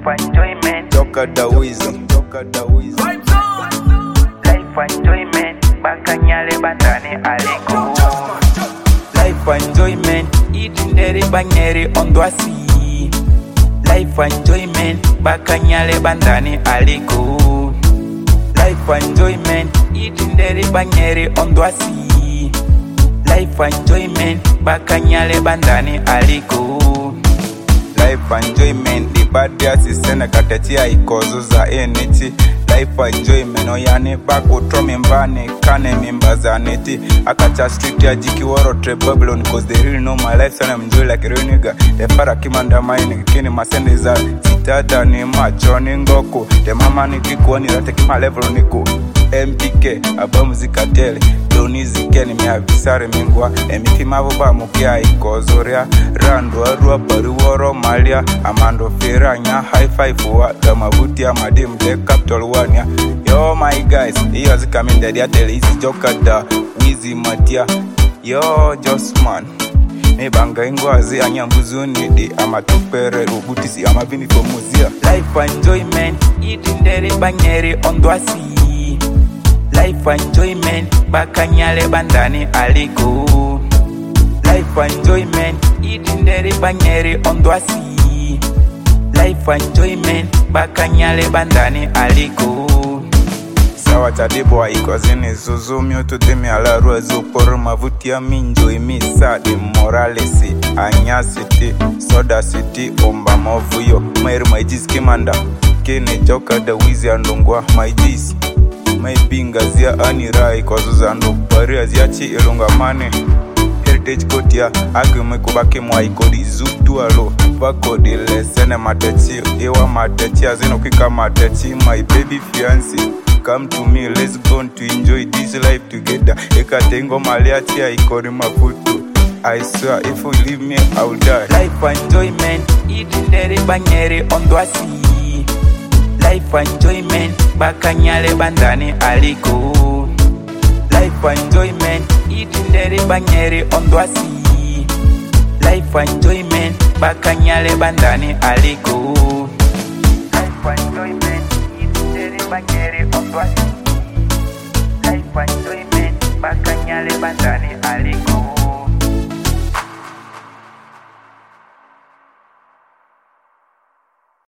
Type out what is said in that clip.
Life enjoyment. Toka da Wizzy. Life enjoyment. Bakanyale bandani aliko. Life enjoyment. Itinderi banyeri ondwasi. Life enjoyment. Bakanyale bandani aliko. Life enjoyment. Itinderi banyeri ondwasi. Life enjoyment. Bakanyale bandani aliko. Life enjoyment. Di badia sisene katetia ikozo za eniti. Life enjoyment. Oyane bako tromi mbane kane mimba za neti. Akacha street ya jiki waro tre Babylon. Cause they really know my life. So I'm enjoy like a real nigga. The para kimanda maini kini masende za sitata ni macho ni ngoko. The mama ni kikuwa ni rate kima level niko MPK, abamu zikatele Donizi keni miavisare mingwa Emipima voba mukia ikozoria Rando arua pariworo malia Amando firanya high five wa Gamavuti ya madim de capital wania. Yo my guys, iyo zikamindadi ya tele isi jokada Wizzy matia, yo just man Mebanga ingwazi anyambuzuni di ama tupere ubutisi ama vini komuzia. Life enjoyment. Itinderi banyeri ondwasi. Life enjoyment. Bakanyale bandani aliko. Life enjoyment. Itinderi banyeri ondwasi. Life enjoyment. Bakanyale bandani aliko. Sawa tadibo wa ikozini Zuzumi utudimi ala ruezu Poru mavuti ya minjo imisa di moralesi Anyasiti, soda city, omba movuyo Mairu maijis kimanda Kini joka da Wizzy andungwa maijis Maibinga zia anirai kwa zuzandu Baria ziachi ilunga mane Heritage kotia Agime kubaki mwa ikodi zutu alo Vakodi lesene matechi Iwa matechi azino kika matechi My baby fiancé Come to me, let's go to enjoy this life together. Ekatengo maliatia ikori mafutu. I swear, if you leave me, I will die. Life enjoyment. Itinderi banyeri ondwasi. Life enjoyment. Bakanyale bandani aliko. Life enjoyment. Itinderi banyeri ondwasi. Life enjoyment. Bakanyale bandani aliko. Life enjoyment. Itinderi banyeri ondwasi. Life enjoyment. Bakanyale bandani aliko.